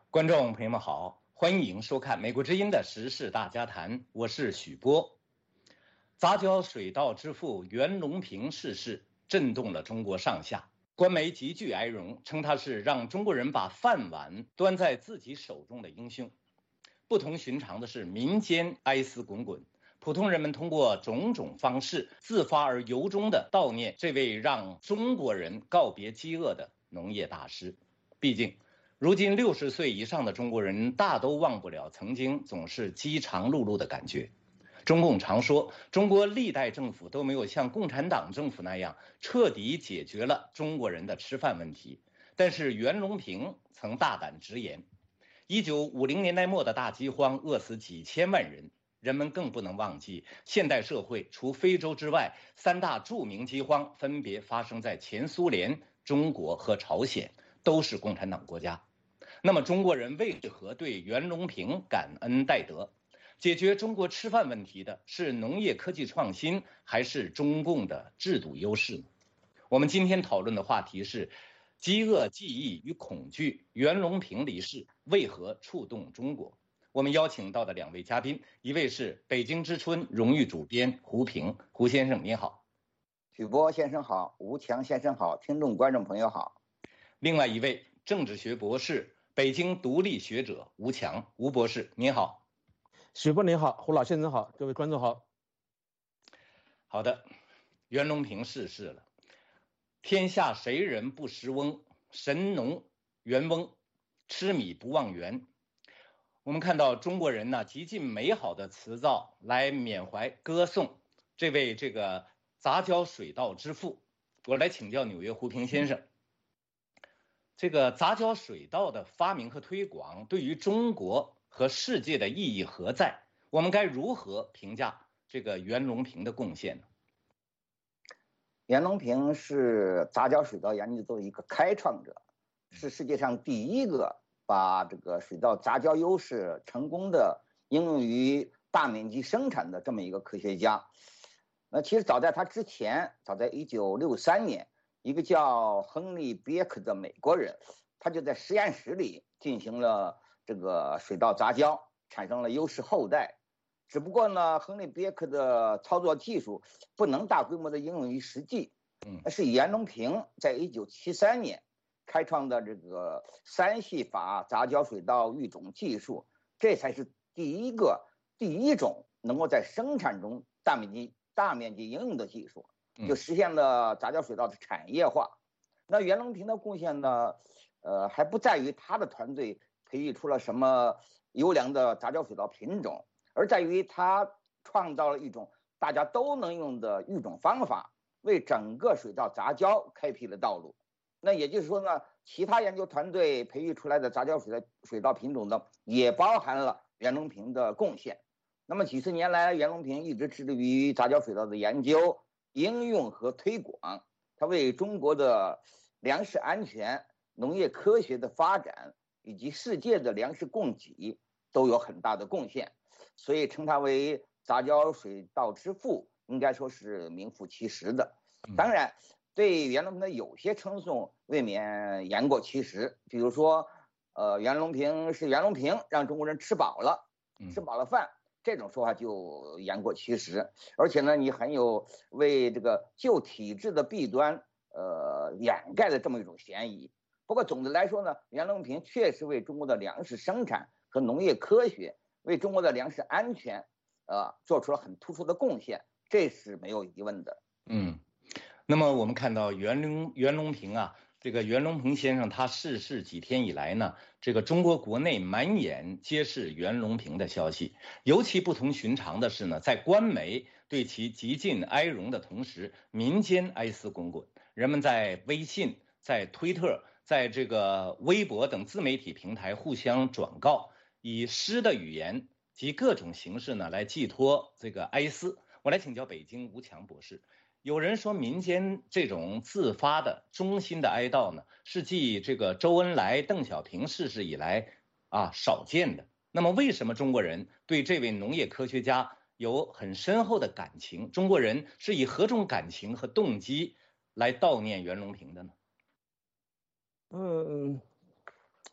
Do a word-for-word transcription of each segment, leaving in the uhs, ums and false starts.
观众朋友们好，欢迎收看美国之音的时事大家谈，我是许波。杂交水稻之父袁隆平逝世，震动了中国上下，官媒极具哀荣，称他是让中国人把饭碗端在自己手中的英雄。不同寻常的是，民间哀思滚滚，普通人们通过种种方式自发而由衷地悼念这位让中国人告别饥饿的农业大师。毕竟如今六十岁以上的中国人大都忘不了曾经总是饥肠辘辘的感觉。中共常说，中国历代政府都没有像共产党政府那样彻底解决了中国人的吃饭问题。但是袁隆平曾大胆直言，一九五零年代末的大饥荒饿死几千万人，人们更不能忘记，现代社会除非洲之外，三大著名饥荒分别发生在前苏联、中国和朝鲜，都是共产党国家。那么中国人为何对袁隆平感恩戴德？解决中国吃饭问题的是农业科技创新，还是中共的制度优势呢？我们今天讨论的话题是饥饿、记忆与恐惧，袁隆平离世为何触动中国？我们邀请到的两位嘉宾，一位是北京之春荣誉主编胡平，胡先生您好。 许波先生好，吴强先生好，听众观众朋友好。 另外一位政治学博士，北京独立学者吴强，吴博士您好。 许波您好，胡老先生好，各位观众好。 好的，袁隆平逝世了。天下谁人不识翁？神农袁翁，吃米不忘源。我们看到中国人呢，极尽美好的词藻来缅怀歌颂这位这个杂交水稻之父。我来请教纽约胡平先生，这个杂交水稻的发明和推广对于中国和世界的意义何在？我们该如何评价这个袁隆平的贡献呢？ 袁隆平是杂交水稻研究的一个开创者，是世界上第一个把这个水稻杂交优势成功的应用于大面积生产的这么一个科学家。那其实早在他之前，早在一九六三年，一个叫亨利·别克的美国人，他就在实验室里进行了这个水稻杂交，产生了优势后代。只不过呢，亨利·别克的操作技术不能大规模的应用于实际。嗯，是袁隆平在一九七三年开创的这个三系法杂交水稻育种技术，这才是第一个第一种能够在生产中大面积大面积应用的技术，就实现了杂交水稻的产业化。那袁隆平的贡献呢，呃，还不在于他的团队培育出了什么优良的杂交水稻品种，而在于他创造了一种大家都能用的育种方法，为整个水稻杂交开辟了道路。那也就是说呢，其他研究团队培育出来的杂交水稻水稻品种呢，也包含了袁隆平的贡献。那么几十年来，袁隆平一直致力于杂交水稻的研究、应用和推广，他为中国的粮食安全、农业科学的发展以及世界的粮食供给都有很大的贡献，所以称他为杂交水稻之父，应该说是名副其实的。当然，对袁隆平的有些称颂未免言过其实，比如说，呃，袁隆平是袁隆平让中国人吃饱了，吃饱了饭，这种说法就言过其实。而且呢，你很有为这个旧体制的弊端，呃，掩盖的这么一种嫌疑。不过总的来说呢，袁隆平确实为中国的粮食生产和农业科学，为中国的粮食安全，呃，做出了很突出的贡献，这是没有疑问的。 嗯。那么我们看到袁隆袁隆平啊，这个袁隆平先生他逝世几天以来呢，这个中国国内满眼皆是袁隆平的消息。尤其不同寻常的是呢，在官媒对其极尽哀荣的同时，民间哀思滚滚。人们在微信、在推特、在这个微博等自媒体平台互相转告，以诗的语言及各种形式呢来寄托这个哀思。我来请教北京吴强博士。有人说，民间这种自发的衷心的哀悼呢，是继这个周恩来、邓小平逝世以来啊少见的。那么，为什么中国人对这位农业科学家有很深厚的感情？中国人是以何种感情和动机来悼念袁隆平的呢？ 嗯，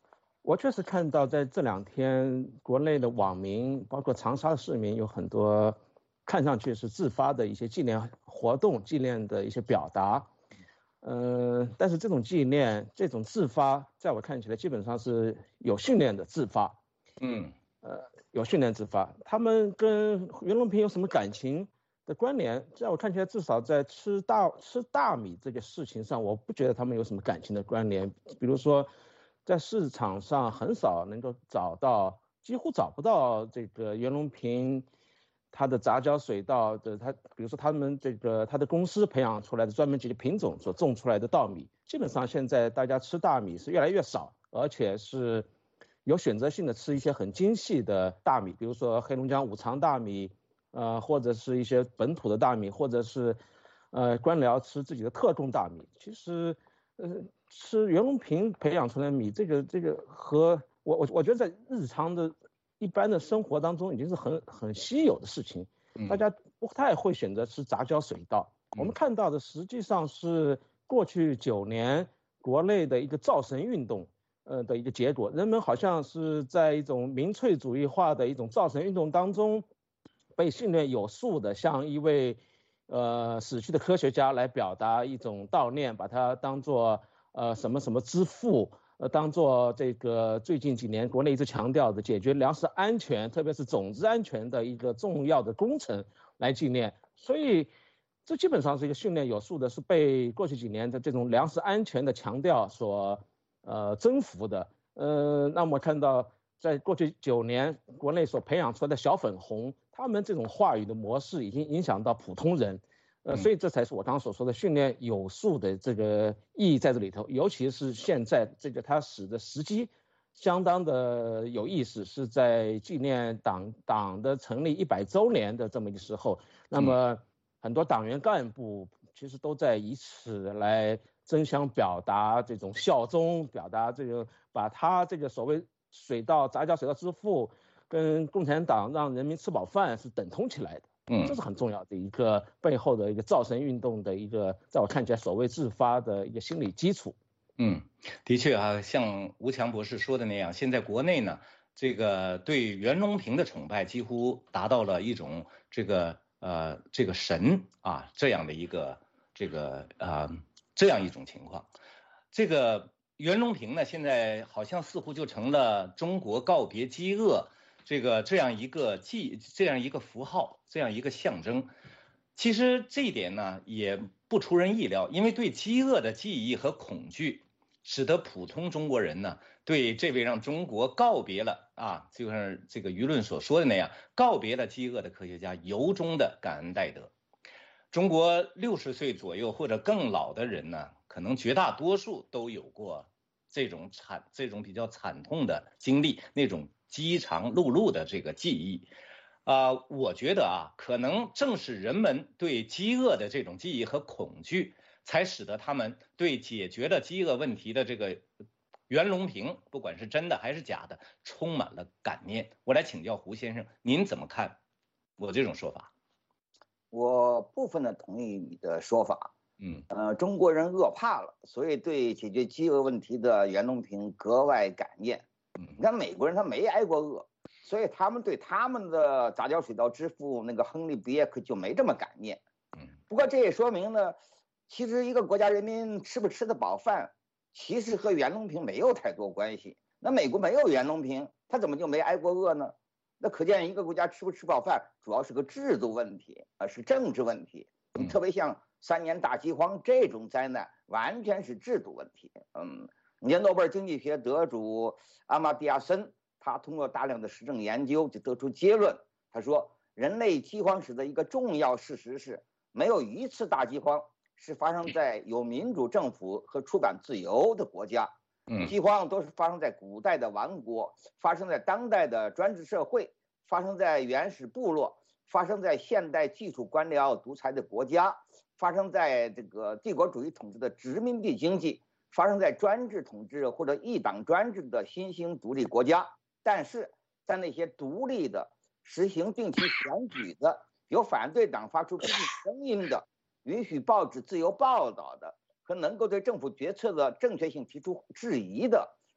我确实看到在这两天，国内的网民，包括长沙市民，有很多看上去是自发的一些纪念活动、纪念的一些表达。呃，但是这种纪念、这种自发，在我看起来基本上是有训练的自发。 嗯， 呃，有训练自发。他们跟袁隆平有什么感情的关联？在我看起来，至少在吃大吃大米这个事情上，我不觉得他们有什么感情的关联。比如说，在市场上很少能够找到，几乎找不到这个袁隆平他的杂交水稻的，他比如说他们这个他的公司培养出来的专门级的品种所种出来的稻米，基本上现在大家吃大米是越来越少，而且是有选择性的吃一些很精细的大米，比如说黑龙江五常大米，呃，或者是一些本土的大米，或者是呃官僚吃自己的特供大米。其实，呃，吃袁隆平培养出来的米，这个这个和我我我觉得在日常的一般的生活当中已经是很很稀有的事情，大家不太会选择吃杂交水稻。我们看到的实际上是过去九年国内的一个造神运动，呃的一个结果。人们好像是在一种民粹主义化的一种造神运动当中，被训练有素的向一位呃死去的科学家来表达一种悼念，把它当作呃什么什么之父。呃，当做这个最近几年国内一直强调的解决粮食安全，特别是种子安全的一个重要的工程来纪念，所以这基本上是一个训练有素的，是被过去几年的这种粮食安全的强调所呃征服的。呃，那么看到在过去九年国内所培养出来的小粉红，他们这种话语的模式已经影响到普通人。呃，所以这才是我刚刚所说的训练有素的这个意义在这里头，尤其是现在这个它使的时机相当的有意思，是在纪念党党的成立一百周年的这么一个时候，那么很多党员干部其实都在以此来争相表达这种效忠，表达这个把他这个所谓水稻杂交水稻之父跟共产党让人民吃饱饭是等同起来的。嗯，这是很重要的一个背后的一个造神运动的一个，在我看起来所谓自发的一个心理基础。 嗯，的确啊，像吴强博士说的那样，现在国内呢，这个对袁隆平的崇拜几乎达到了一种这个呃这个神啊这样的一个这个呃这样一种情况。这个袁隆平呢，现在好像似乎就成了中国告别饥饿。这个这样一个记这样一个符号，这样一个象征，其实这一点呢也不出人意料，因为对饥饿的记忆和恐惧，使得普通中国人呢对这位让中国告别了啊，就像这个舆论所说的那样，告别了饥饿的科学家，由衷的感恩戴德。中国六十岁左右或者更老的人呢，可能绝大多数都有过这种惨这种比较惨痛的经历，那种饥肠辘辘的这个记忆，啊、呃，我觉得啊，可能正是人们对饥饿的这种记忆和恐惧，才使得他们对解决了饥饿问题的这个袁隆平，不管是真的还是假的，充满了感念。我来请教胡先生，您怎么看我这种说法？ 我部分的同意你的说法。 嗯， 呃，中国人饿怕了，所以对解决饥饿问题的袁隆平格外感念。你看美国人他没挨过饿，所以他们对他们的杂交水稻之父那个亨利·比耶克就没这么感念。不过这也说明呢，其实一个国家人民吃不吃得饱饭，其实和袁隆平没有太多关系。那美国没有袁隆平，他怎么就没挨过饿呢？那可见一个国家吃不吃饱饭，主要是个制度问题，呃，是政治问题。你特别像三年大饥荒这种灾难，完全是制度问题。嗯。你看诺贝尔经济学得主阿马蒂亚森，他通过大量的实证研究就得出结论，他说人类饥荒史的一个重要事实是，没有一次大饥荒是发生在有民主政府和出版自由的国家，饥荒都是发生在古代的王国，发生在当代的专制社会，发生在原始部落，发生在现代技术官僚独裁的国家，发生在这个帝国主义统治的殖民地经济，发生在专制统治或者一党专制的新兴独立国家。但是在那些独立的、实行定期选举的、由反对党发出批评声音的、允许报纸自由报道的和能够对政府决策的正确性提出质疑的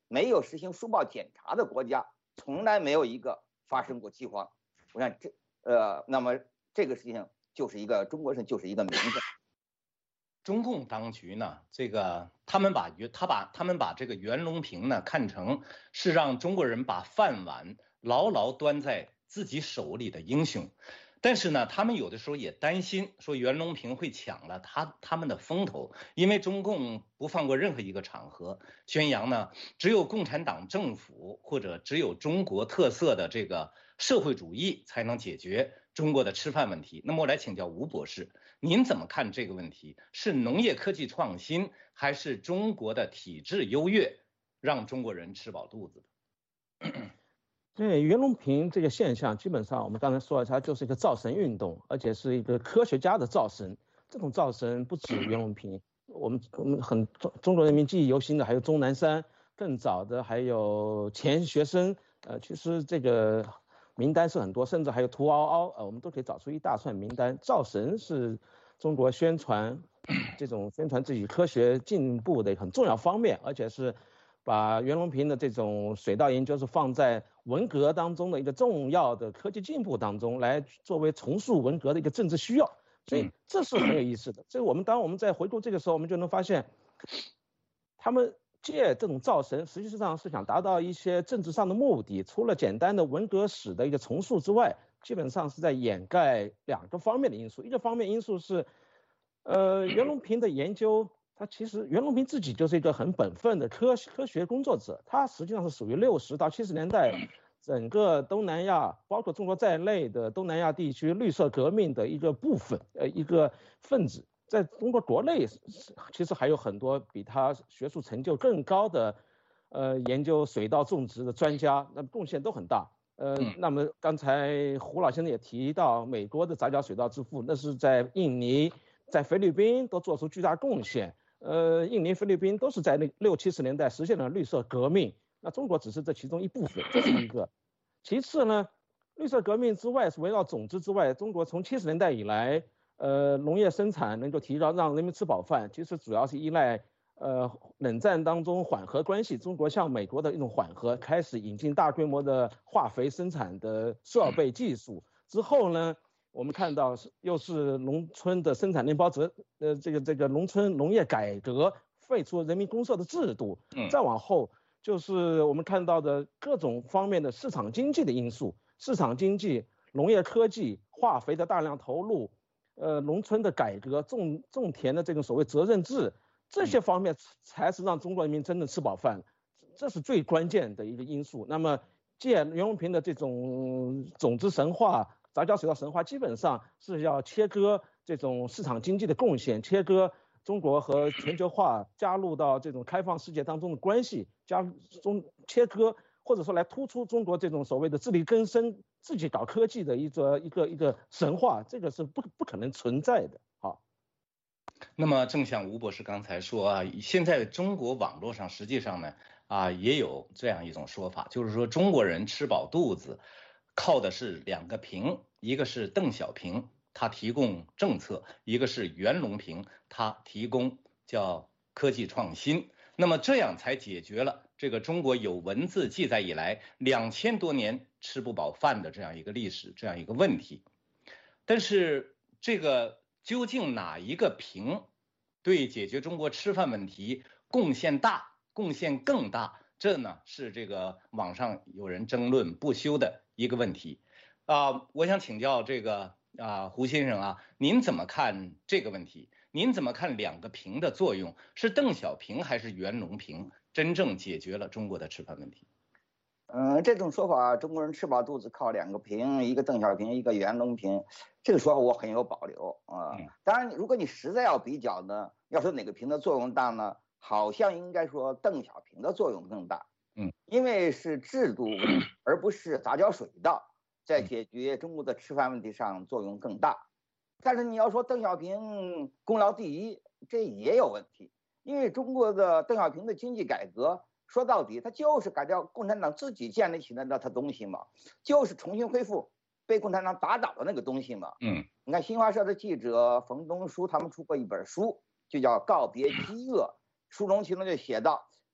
没有实行书报检查的国家，从来没有一个发生过饥荒。我想这呃，那么这个事情就是一个中国人就是一个名分。 中共当局呢，这个他们把他把他们把这个袁隆平呢看成是让中国人把饭碗牢牢端在自己手里的英雄，但是呢，他们有的时候也担心说袁隆平会抢了他他们的风头，因为中共不放过任何一个场合宣扬呢，只有共产党政府或者只有中国特色的这个社会主义才能解决中国的吃饭问题。那么我来请教吴博士，您怎么看这个问题？是农业科技创新，还是中国的体制优越让中国人吃饱肚子的？ 对袁隆平这个现象，基本上我们刚才说了，它就是一个造神运动，而且是一个科学家的造神。这种造神不止袁隆平，我们我们很中中国人民记忆犹新的还有钟南山，更早的还有钱学森，呃，其实这个名单是很多，甚至还有屠媪媪，呃，我们都可以找出一大串名单。造神是中国宣传这种宣传自己科学进步的很重要方面，而且是把袁隆平的这种水稻研究是放在文革当中的一个重要的科技进步当中，来作为重塑文革的一个政治需要，所以这是很有意思的。这个我们当我们在回顾这个时候，我们就能发现，他们借这种造神，实际上是想达到一些政治上的目的。除了简单的文革史的一个重塑之外，基本上是在掩盖两个方面的因素。一个方面因素是，呃，袁隆平的研究。他其实袁隆平自己就是一个很本分的科科学工作者，他实际上是属于六十到七十年代整个东南亚，包括中国在内的东南亚地区绿色革命的一个部分，呃，一个分子。在中国国内，其实还有很多比他学术成就更高的，呃，研究水稻种植的专家，那贡献都很大。呃，那么刚才胡老先生也提到，美国的杂交水稻之父，那是在印尼、在菲律宾都做出巨大贡献。呃，印尼、菲律宾都是在那六七十年代实现了绿色革命，那中国只是这其中一部分，这是一个。其次呢，绿色革命之外，是围绕种子之外，中国从七十年代以来，呃，农业生产能够提高，让人民吃饱饭，其实主要是依赖呃冷战当中缓和关系，中国向美国的一种缓和，开始引进大规模的化肥生产的设备技术之后呢。我们看到是又是农村的生产面包责，呃，这个这个农村农业改革，废除人民公社的制度，再往后就是我们看到的各种方面的市场经济的因素，市场经济、农业科技、化肥的大量投入，呃，农村的改革、种种田的这种所谓责任制，这些方面才是让中国人民真正吃饱饭，这是最关键的一个因素。那么借袁隆平的这种种子神话。杂交水稻神话基本上是要切割这种市场经济的贡献，切割中国和全球化加入到这种开放世界当中的关系，加中切割或者说来突出中国这种所谓的自力更生、自己搞科技的一个一个一个神话，这个是不不可能存在的。好， 那么正像吴博士刚才说啊，现在中国网络上实际上呢啊也有这样一种说法，就是说中国人吃饱肚子。靠的是两个平，一个是邓小平，他提供政策；一个是袁隆平，他提供叫科技创新。那么这样才解决了这个中国有文字记载以来两千多年吃不饱饭的这样一个历史，这样一个问题。但是这个究竟哪一个平对解决中国吃饭问题贡献大、贡献更大？这呢是这个网上有人争论不休的一个问题啊、呃，我想请教这个啊、呃、胡先生啊，您怎么看这个问题？您怎么看两个平的作用？是邓小平还是袁隆平真正解决了中国的吃饭问题？ 嗯，这种说法，中国人吃饱肚子靠两个平，一个邓小平，一个袁隆平，这个说法我很有保留啊、呃。当然，如果你实在要比较呢，要说哪个平的作用大呢？好像应该说邓小平的作用更大， 嗯， 因为是制度而不是杂交水稻，在解决中国的吃饭问题上作用更大。但是你要说邓小平功劳第一，这也有问题，因为中国的邓小平的经济改革，说到底他就是改掉共产党自己建立起来的他东西嘛，就是重新恢复被共产党打倒的那个东西嘛。 嗯， 你看新华社的记者冯东书他们出过一本书，就叫《告别饥饿》。书中其中就写到，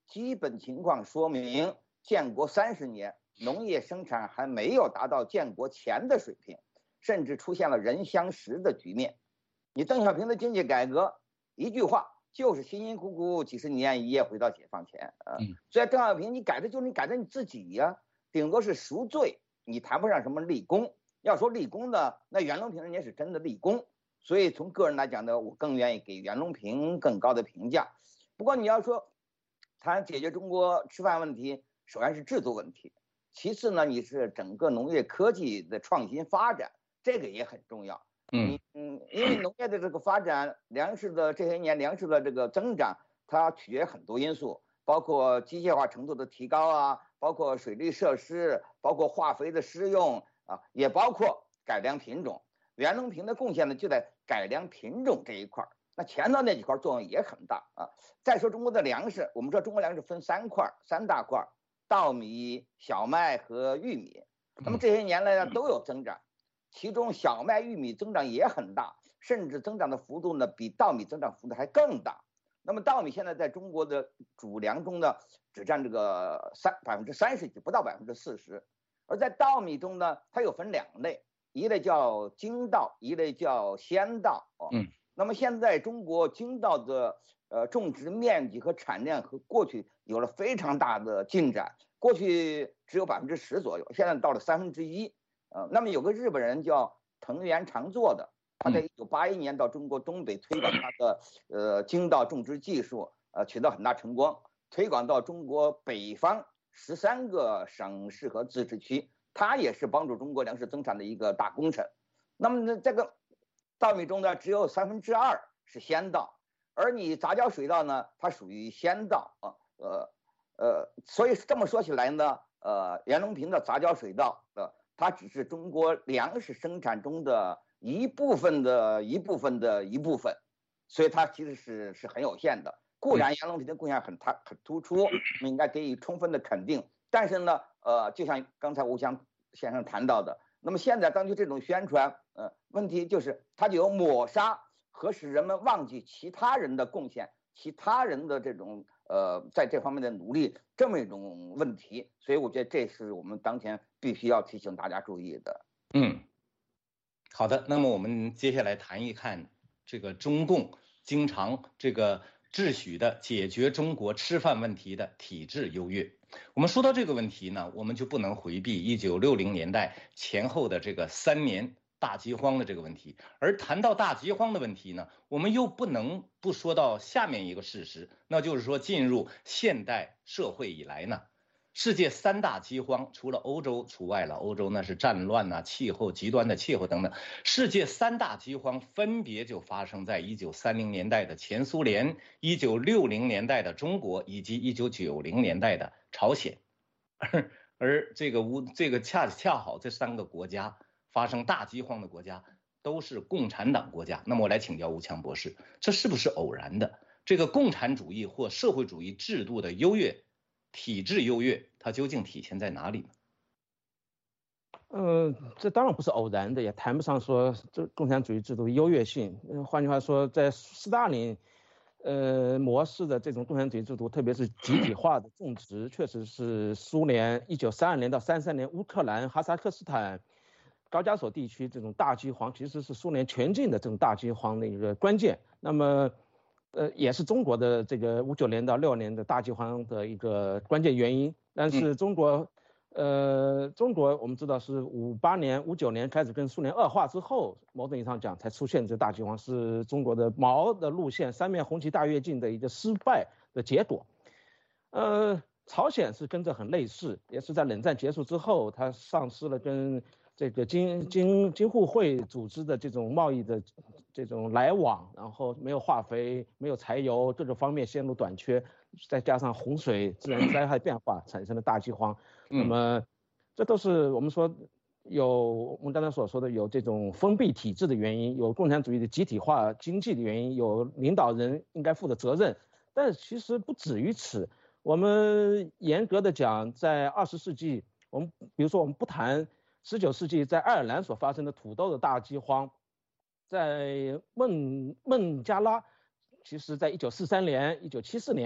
基本情况说明，建国三十年，农业生产还没有达到建国前的水平，甚至出现了人相食的局面。你邓小平的经济改革，一句话就是辛辛苦苦几十年一夜回到解放前啊。所以邓小平你改的就是你改的你自己呀、啊，顶多是赎罪，你谈不上什么立功。要说立功呢，那袁隆平人家是真的立功。所以从个人来讲呢，我更愿意给袁隆平更高的评价。不过你要说谈解决中国吃饭问题，首先是制度问题，其次呢，你是整个农业科技的创新发展，这个也很重要。 嗯嗯，因为农业的这个发展，粮食的这些年粮食的这个增长，它取决很多因素，包括机械化程度的提高啊，包括水利设施，包括化肥的施用啊，也包括改良品种。袁隆平的贡献呢，就在改良品种这一块儿。那前头那几块作用也很大啊。再说中国的粮食，我们说中国粮食分三块，三大块：稻米、小麦和玉米。那么这些年来呢，都有增长，其中小麦、玉米增长也很大，甚至增长的幅度呢，比稻米增长幅度还更大。那么稻米现在在中国的主粮中呢，只占这个三百分之三十几，不到百分之四十。而在稻米中呢，它又分两类。一类叫精稻，一类叫鲜稻。嗯，那么现在中国精稻的呃种植面积和产量和过去有了非常大的进展，过去只有百分之十左右，现在到了三分之一。呃，那么有个日本人叫藤原长作的，他在一九八一年到中国东北推广他的呃精稻种植技术，呃取得很大成功，推广到中国北方十三个省市和自治区。它也是帮助中国粮食增产的一个大工程。那么呢，这个稻米中呢，只有三分之二是鲜稻，而你杂交水稻呢，它属于鲜稻啊，呃呃，所以这么说起来呢，呃，袁隆平的杂交水稻，呃，它只是中国粮食生产中的一部分的一部分的一部分，所以它其实是是很有限的。固然袁隆平的贡献很他很突出，我们应该给予充分的肯定。但是呢，呃，就像刚才吴强先生谈到的，那么现在当局这种宣传，呃，问题就是它就有抹杀和使人们忘记其他人的贡献、其他人的这种呃在这方面的努力这么一种问题，所以我觉得这是我们当前必须要提醒大家注意的。 嗯，好的，那么我们接下来谈一看这个中共经常这个秩序的解决中国吃饭问题的体制优越。我们说到这个问题呢，我们就不能回避一九六零年代前后的这个三年大饥荒的这个问题。而谈到大饥荒的问题呢，我们又不能不说到下面一个事实，那就是说进入现代社会以来呢，世界三大饥荒，除了欧洲除外了，欧洲那是战乱啊、气候极端的气候等等。世界三大饥荒分别就发生在一九三零年代的前苏联、一九六零年代的中国以及一九九零年代的朝鲜。而而这个乌这个恰恰好这三个国家发生大饥荒的国家都是共产党国家。那么我来请教吴强博士，这是不是偶然的？这个共产主义或社会主义制度的优越？体制优越，它究竟体现在哪里呢？ 嗯、呃，这当然不是偶然的，也谈不上说这共产主义制度优越性。嗯、呃，换句话说，在斯大林呃模式的这种共产主义制度，特别是集体化的种植，确实是苏联一九三二年到三三年乌克兰、哈萨克斯坦、高加索地区这种大饥荒，其实是苏联全境的这种大饥荒的一个关键。那么呃，也是中国的这个五九年到六年的大饥荒的一个关键原因。但是中国，呃，中国我们知道是五八年、五九年开始跟苏联恶化之后，某种意义上讲才出现这大饥荒，是中国的毛的路线三面红旗大跃进的一个失败的结果。呃，朝鲜是跟着很类似，也是在冷战结束之后，它丧失了跟这个京京京沪会组织的这种贸易的这种来往，然后没有化肥，没有柴油，各个方面陷入短缺，再加上洪水、自然灾害变化产生的大饥荒，那么这都是我们说有我们刚才所说的有这种封闭体制的原因，有共产主义的集体化经济的原因，有领导人应该负的责任，但是其实不止于此。我们严格的讲，在二十世纪，我们比如说我们不谈十九世纪在爱尔兰所发生的土豆的大饥荒，在孟孟加拉，其实在一九四三年、一九七四年，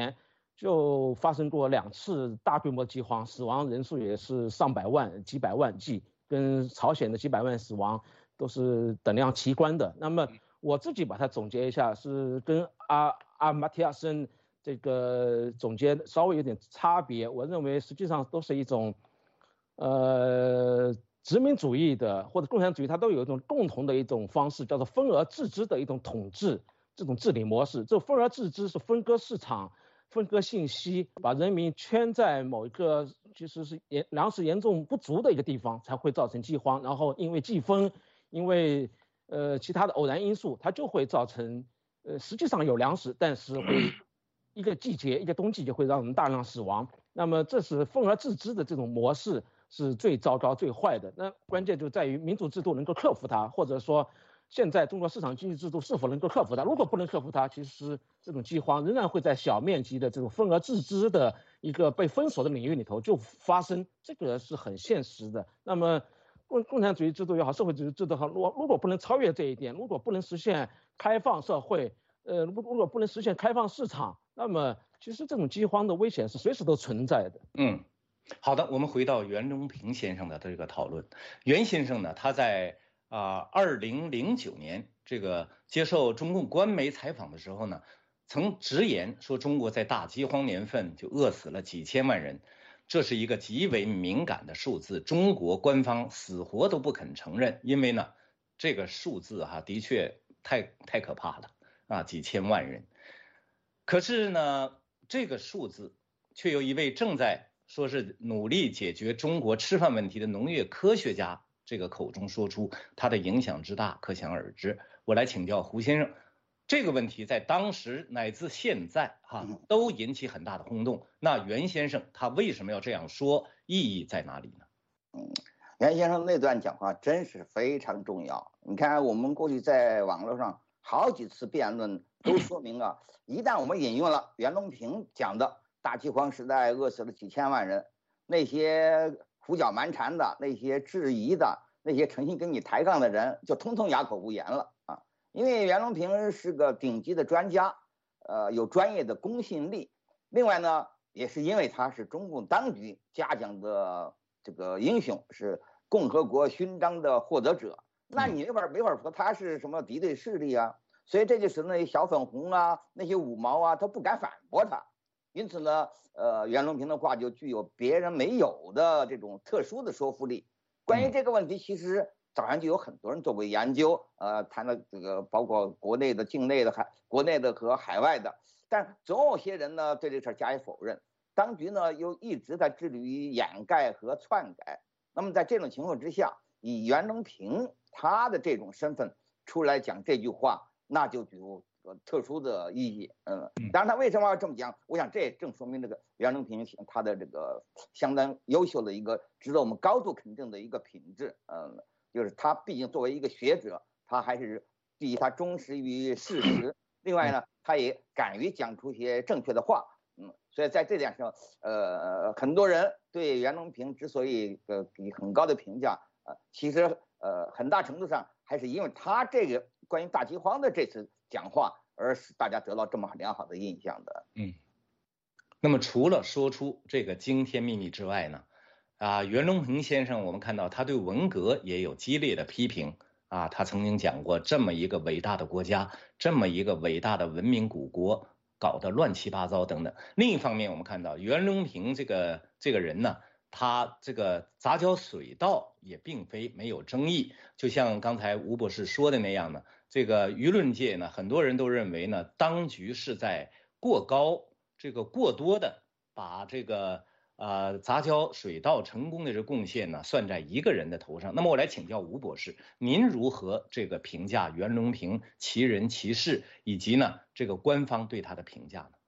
就发生过两次大规模饥荒，死亡人数也是上百万、几百万计，跟朝鲜的几百万死亡都是等量齐观的。那么我自己把它总结一下，是跟阿阿马蒂亚森这个总结稍微有点差别。我认为实际上都是一种，呃，殖民主义的或者共产主义，它都有一种共同的一种方式，叫做分而治之的一种统治这种治理模式。这分而治之是分割市场、分割信息，把人民圈在某一个其实是严粮食严重不足的一个地方，才会造成饥荒。然后因为季风，因为呃其他的偶然因素，它就会造成呃实际上有粮食，但是会一个季节一个冬季就会让人大量死亡。那么这是分而治之的这种模式是最糟糕最坏的。那关键就在于民主制度能够克服它，或者说现在中国市场经济制度是否能够克服它。如果不能克服它，其实这种饥荒仍然会在小面积的这种分而治之的一个被封锁的领域里头就发生，这个是很现实的。那么共共产主义制度也好，社会主义制度也好，如果如果不能超越这一点，如果不能实现开放社会，呃，如果不能实现开放市场，那么其实这种饥荒的危险是随时都存在的。 嗯，好的，我们回到袁隆平先生的这个讨论。袁先生呢，他在啊二零零九年这个接受中共官媒采访的时候呢，曾直言说中国在大饥荒年份就饿死了几千万人，这是一个极为敏感的数字，中国官方死活都不肯承认，因为呢这个数字哈、啊、的确太太可怕了啊，几千万人。可是呢这个数字却由一位正在说是努力解决中国吃饭问题的农业科学家这个口中说出，它的影响之大可想而知。我来请教胡先生，这个问题在当时乃至现在哈、啊、都引起很大的轰动。那袁先生他为什么要这样说？意义在哪里呢？ 嗯，袁先生那段讲话真是非常重要。你看，我们过去在网络上好几次辩论都说明了，一旦我们引用了袁隆平讲的大饥荒时代饿死了几千万人，那些胡搅蛮缠的、那些质疑的、那些诚心跟你抬杠的人，就通通哑口无言了啊！因为袁隆平是个顶级的专家，呃，有专业的公信力。另外呢，也是因为他是中共当局嘉奖的这个英雄，是共和国勋章的获得者，那你没法没法说他是什么敌对势力啊。所以这就使那些小粉红啊、那些五毛啊，他不敢反驳他。因此呢，呃，袁隆平的话就具有别人没有的这种特殊的说服力。关于这个问题，其实早上就有很多人做过研究，呃，谈了这个包括国内的、境内的、海国内的和海外的，但总有些人呢对这事加以否认。当局呢又一直在致力于掩盖和篡改。那么在这种情况之下，以袁隆平他的这种身份出来讲这句话，那就具有特殊的意义。嗯，当然他为什么要这么讲，我想这也正说明这个袁隆平他的这个相当优秀的一个值得我们高度肯定的一个品质。嗯，就是他毕竟作为一个学者，他还是第一他忠实于事实，另外呢他也敢于讲出一些正确的话。嗯，所以在这点上，呃，很多人对袁隆平之所以呃给很高的评价，呃，其实呃很大程度上还是因为他这个关于大饥荒的这次讲话，而使大家得到这么良好的印象的。 嗯，那么除了说出这个惊天秘密之外呢，啊，袁隆平先生，我们看到他对文革也有激烈的批评啊，他曾经讲过，这么一个伟大的国家，这么一个伟大的文明古国，搞得乱七八糟等等。另一方面，我们看到袁隆平这个这个人呢，他这个杂交水稻也并非没有争议，就像刚才吴博士说的那样呢，这个舆论界呢，很多人都认为呢，当局是在过高这个过多的把这个呃杂交水稻成功的这贡献呢算在一个人的头上。那么我来请教吴博士，您如何这个评价袁隆平其人其事，以及呢这个官方对他的评价呢？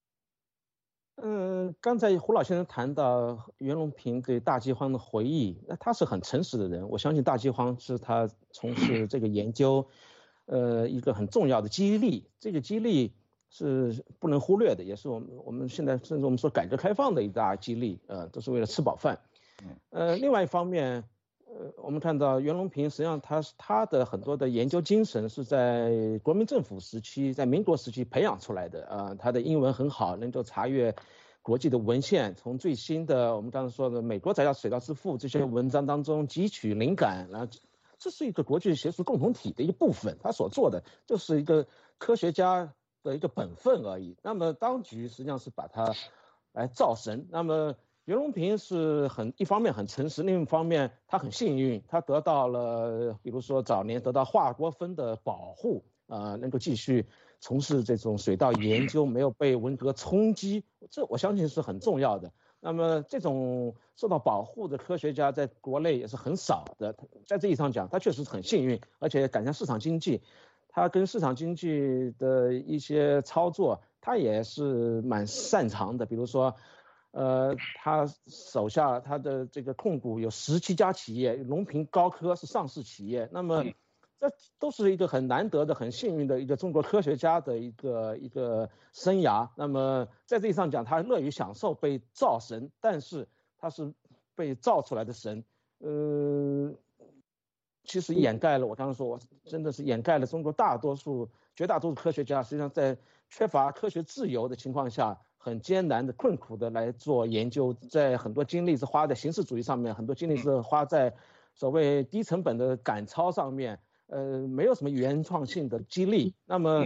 嗯，刚才胡老先生谈到袁隆平对大饥荒的回忆，那他是很诚实的人，我相信大饥荒是他从事这个研究，呃，一个很重要的激励，这个激励是不能忽略的，也是我们我们现在甚至我们说改革开放的一大激励，呃，都是为了吃饱饭。呃，另外一方面， 呃，我们看到袁隆平实际上他他的很多的研究精神是在国民政府时期，在民国时期培养出来的啊、呃，他的英文很好，能够查阅国际的文献，从最新的我们刚才说的美国杂交水稻之父这些文章当中汲取灵感，然后这是一个国际学术共同体的一部分，他所做的就是一个科学家的一个本分而已。那么当局实际上是把他来造神，那么袁隆平是很一方面很诚实，另一方面他很幸运，他得到了比如说早年得到华国锋的保护啊、呃，能够继续从事这种水稻研究，没有被文革冲击，这我相信是很重要的。那么这种受到保护的科学家在国内也是很少的，在这意义上讲，他确实是很幸运，而且赶上市场经济，他跟市场经济的一些操作，他也是蛮擅长的，比如说。呃，他手下他的这个控股有十七家企业，隆平高科是上市企业，那么这都是一个很难得的、很幸运的一个中国科学家的一个一个生涯。那么在这意义上讲，他乐于享受被造神，但是他是被造出来的神，呃，其实掩盖了我刚刚说，我真的是掩盖了中国大多数、绝大多数科学家实际上在缺乏科学自由的情况下。很艰难的、困苦的来做研究，在很多精力是花在形式主义上面，很多精力是花在所谓低成本的赶超上面，呃，没有什么原创性的激励。那么，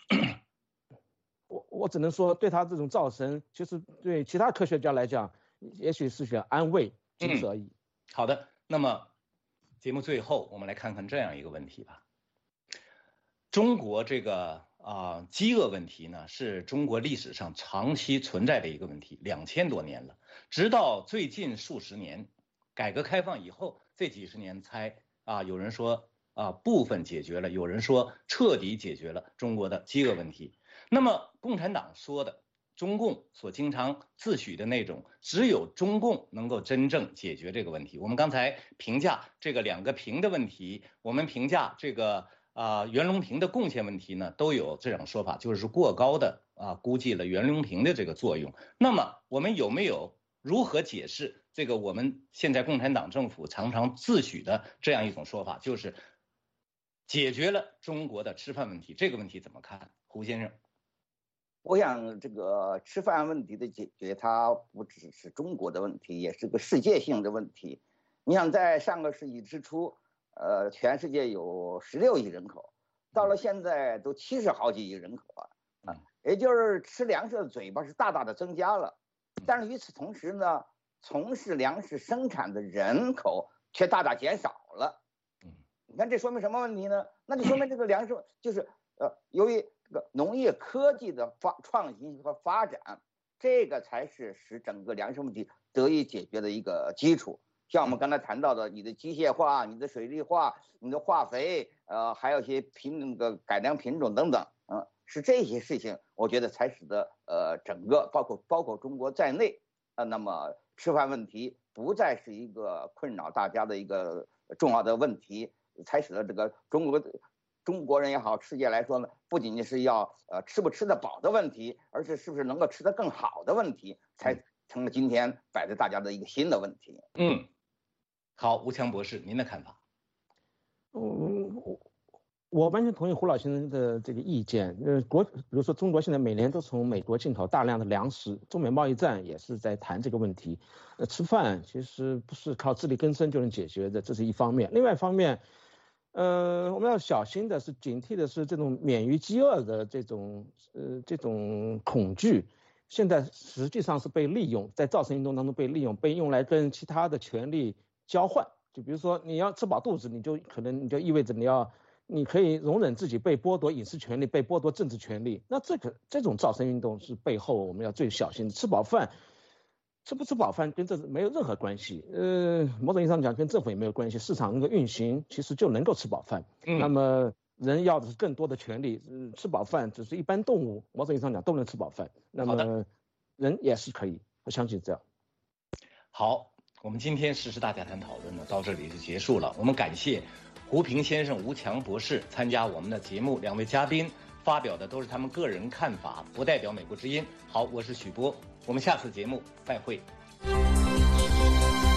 我我只能说，对他这种造神，其实对其他科学家来讲，也许是选安慰，仅此而已。 嗯、好的，那么节目最后，我们来看看这样一个问题吧：中国这个。啊，饥饿问题呢是中国历史上长期存在的一个问题，两千多年了，直到最近数十年，改革开放以后，这几十年才啊，有人说啊部分解决了，有人说彻底解决了中国的饥饿问题。那么共产党说的，中共所经常自诩的那种，只有中共能够真正解决这个问题。我们刚才评价这个两个平的问题，我们评价这个。啊、呃，袁隆平的贡献问题呢，都有这种说法，就是过高的啊估计了袁隆平的这个作用。那么我们有没有如何解释这个我们现在共产党政府常常自诩的这样一种说法，就是解决了中国的吃饭问题？这个问题怎么看，胡先生？ 我想这个吃饭问题的解决，它不只是中国的问题，也是个世界性的问题。你想在上个世纪之初。呃，全世界有十六亿人口，到了现在都七十好几亿人口了啊，也就是吃粮食的嘴巴是大大的增加了，但是与此同时呢，从事粮食生产的人口却大大减少了。你看这说明什么问题呢？那就说明这个粮食就是呃，由于这个农业科技的发创新和发展，这个才是使整个粮食问题得以解决的一个基础。像我们刚才谈到的，你的机械化、你的水利化、你的化肥，呃，还有一些品那个改良品种等等，嗯、呃，是这些事情，我觉得才使得呃整个包括包括中国在内，呃，那么吃饭问题不再是一个困扰大家的一个重要的问题，才使得这个中国中国人也好，世界来说呢，不仅仅是要呃吃不吃得饱的问题，而是是不是能够吃得更好的问题，才成了今天摆在大家的一个新的问题。 嗯。好，吴强博士，您的看法？ 嗯，我我完全同意胡老先生的这个意见。呃，国比如说中国现在每年都从美国进口大量的粮食，中美贸易战也是在谈这个问题。呃，吃饭其实不是靠自力更生就能解决的，这是一方面。另外一方面，呃，我们要小心的是，警惕的是这种免于饥饿的这种呃这种恐惧。现在实际上是被利用，在造成运动当中被利用，被用来跟其他的权利交换。就比如说你要吃饱肚子，你就可能你就意味着你要你可以容忍自己被剥夺隐私权利，被剥夺政治权利。那这个这种造成运动是背后我们要最小心的。吃饱饭吃不吃饱饭跟这没有任何关系，呃，某种意义上讲跟政府也没有关系，市场能够运行其实就能够吃饱饭。嗯、那么人要的是更多的权利，呃、吃饱饭只是一般动物某种意义上讲都能吃饱饭，那么人也是可以，我相信这样。 好，我们今天时事大家谈讨论呢到这里就结束了。我们感谢胡平先生、吴强博士参加我们的节目，两位嘉宾发表的都是他们个人看法，不代表美国之音。好，我是许波，我们下次节目再会。